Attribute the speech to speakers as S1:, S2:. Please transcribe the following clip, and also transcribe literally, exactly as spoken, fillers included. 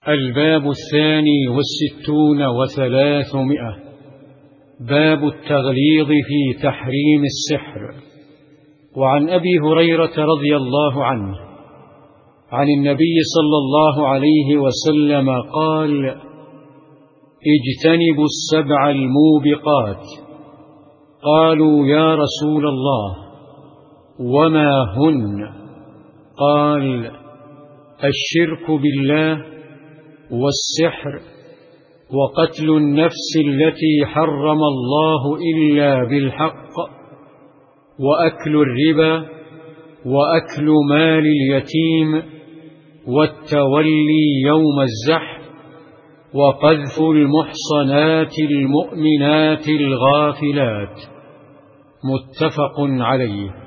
S1: الباب الثاني والستون وثلاثمائة. باب التغليظ في تحريم السحر. وعن أبي هريرة رضي الله عنه عن النبي صلى الله عليه وسلم قال: اجتنبوا السبع الموبقات. قالوا: يا رسول الله وما هن؟ قال: الشرك بالله، والسحر، وقتل النفس التي حرم الله إلا بالحق، وأكل الربا، وأكل مال اليتيم، والتولي يوم الزحف، وقذف المحصنات المؤمنات الغافلات. متفق عليه.